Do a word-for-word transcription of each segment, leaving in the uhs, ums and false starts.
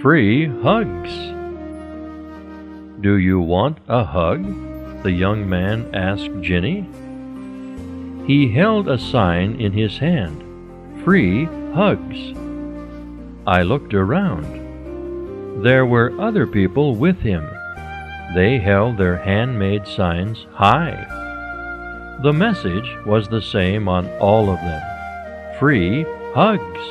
Free hugs. "Do you want a hug?" the young man asked Ginny. He held a sign in his hand, "Free hugs." I looked around. There were other people with him. They held their handmade signs high. The message was the same on all of them: free hugs.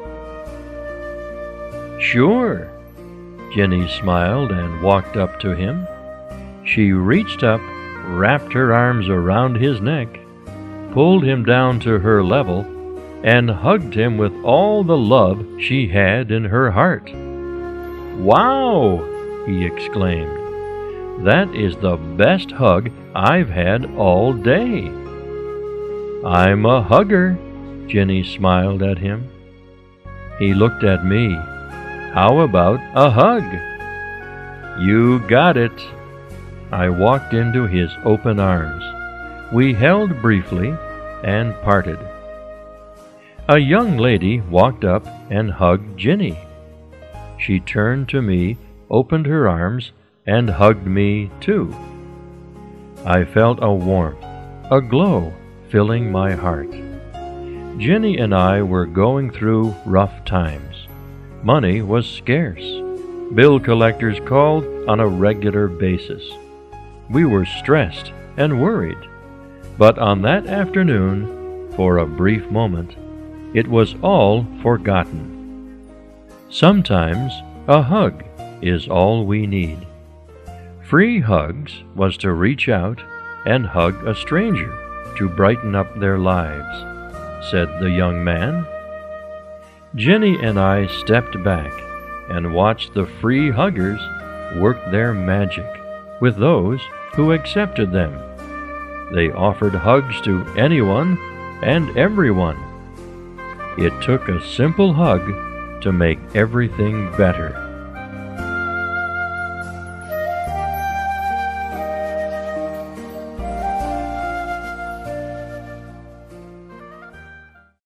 "Sure." Ginny smiled and walked up to him. She reached up, wrapped her arms around his neck, pulled him down to her level, and hugged him with all the love she had in her heart. "Wow!" he exclaimed. "That is the best hug I've had all day." "I'm a hugger," Ginny smiled at him. He looked at me. "How about a hug?" "You got it." I walked into his open arms. We held briefly and parted. A young lady walked up and hugged Ginny. She turned to me, opened her arms, and hugged me too. I felt a warmth, a glow filling my heart. Ginny and I were going through rough times. Money was scarce. Bill collectors called on a regular basis. We were stressed and worried. But on that afternoon, for a brief moment, it was all forgotten. Sometimes a hug is all we need. Free hugs was to reach out and hug a stranger to brighten up their lives, said the young man. Ginny and I stepped back and watched the free huggers work their magic with those who accepted them. They offered hugs to anyone and everyone. It took a simple hug to make everything better.